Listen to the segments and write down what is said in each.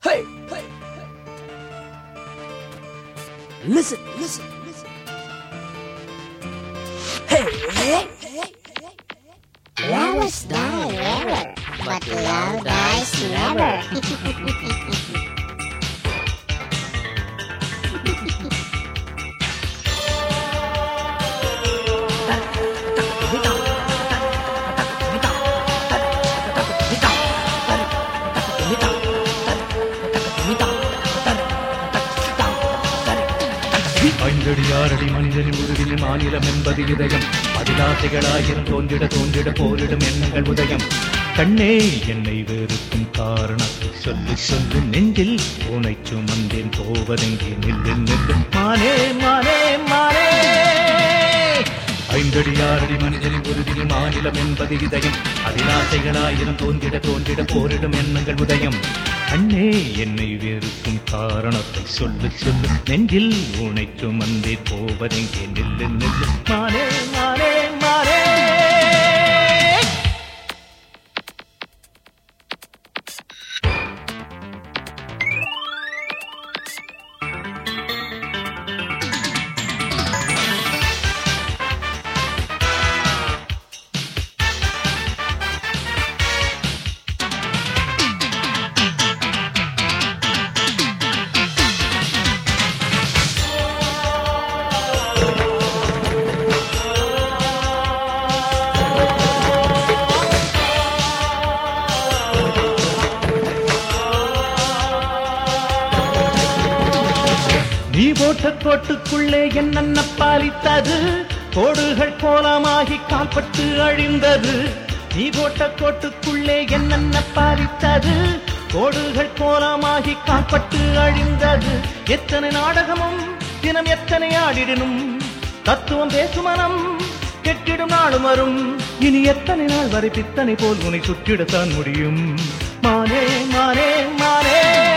Hey, hey, listen, listen, listen. Hey, hey, hey. Lovers die never, but love dies never. ஐந்தடியாரடி மனிதனின் உருவின் மாநிலம் என்பது இதயம். அதிலாசைகளாயிரம் தோன்றிட தோன்றிட போரிடும் எண்ணங்கள் உதயம். கண்ணே என்னை வெறுக்கும் காரணத்தை சொல்லு சொல்லு, நெஞ்சில் உனை சுமந்தேன் போவதெங்கே நில்லு நில்லு. மானே மானே மானே. ஐந்தடியாரடி மனிதனின் உருவின் மாநிலம் என்பது இதயம். அதிலாசைகளாயிரம் தோன்றிட தோன்றிட போரிடும் எண்ணங்கள் உதயம். கண்ணே என்னை வெறுக்கும் காரணத்தை சொல்லு சொல்லு, நெஞ்சில் உனை சுமந்தே போவதெங்கே நில்லு நில்லு. மானே மானே மானே. நீ போட்ட கோட்டுக்குள்ளே என்னென்ன பாலித்தது, கோடுகள் கோலமாகி கால்பட்டு அழிந்தது. நீ போட்ட கோட்டுக்குள்ளே என்னென்ன பாலித்தது, கோடுகள் கோலமாகி கால்பட்டு அழிந்தது. எத்தனை நாடகமும் தினம் எத்தனை ஆடிடனும், தத்துவம் பேசுமனம் கெட்டிடும் நாளும் வரும். இனி எத்தனை நாள் வரை பித்தனை போல் உன்னை சுற்றிடத்தான் முடியும். மானே மானே மானே.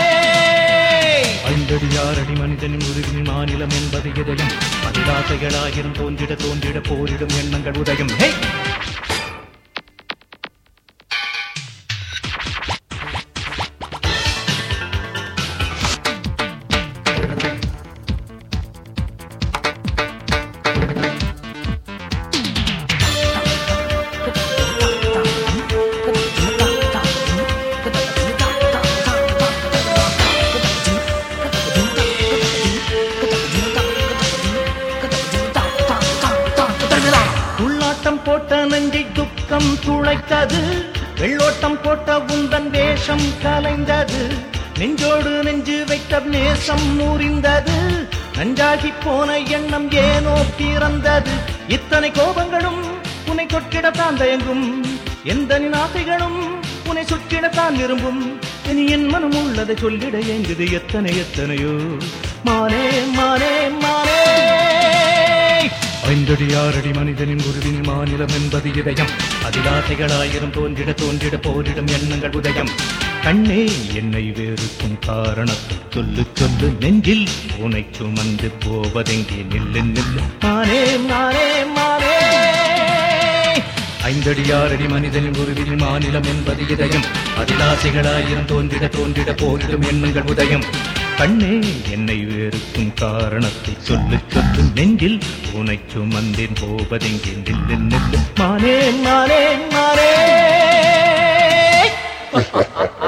ஐந்தடியாரடி மனிதனின் உருவின் மாநிலம் என்பது இதயம். அதிலாசைகளாயிரம் தோன்றிட தோன்றிட போரிடும் எண்ணங்கள் உதயம். ஹே, உள்ளாட்டம் போட்ட நெஞ்சை துக்கம் துளைத்தது, வெள்ளோட்டம் போட்ட உந்தன் வேஷம் கலைந்தது. நெஞ்சோடு நெஞ்சு வைத்த நேசம் நூறிந்தது, நஞ்சாகி போன எண்ணம் ஏனோ பிறந்தது. இத்தனை கோபங்களும் உன்னை கொட்டிடத்தான் தயங்கும், எந்த ஆசைகளும் உன்னை சுற்றிடத்தான் விரும்பும். இனி என் மனம் உள்ளதை சொல்லிட எங்குது எத்தனை எத்தனையோ. மானே மானே மானே. ஐந்தடியாரடி மனிதனின் உருவின் மாநிலம் என்பது இதயம். அதிலாசைகளாயிரம் தோன்றிட தோன்றிட போரிடும் எண்ணங்கள் உதயம். கண்ணே என்னை வெறுக்கும் காரணத்தை சொல்லு சொல்லு, நெஞ்சில் உனை சுமந்து போவதெங்கே நில்லு நில்லு. மானே மானே மானே. ஐந்தடியாரடி மனிதனின் உருவின் மாநிலம் என்பது இதயம். அதிலாசைகளாயிரம் தோன்றிட தோன்றிட போரிடும் எண்ணங்கள் உதயம். கண்ணே என்னை வெறுக்கும் காரணத்தை சொல்லு சொல்லு, நெஞ்சில் உனை சுமந்தேன் போவதெங்கே நில்லு நில்லு. மானே மானே மானே.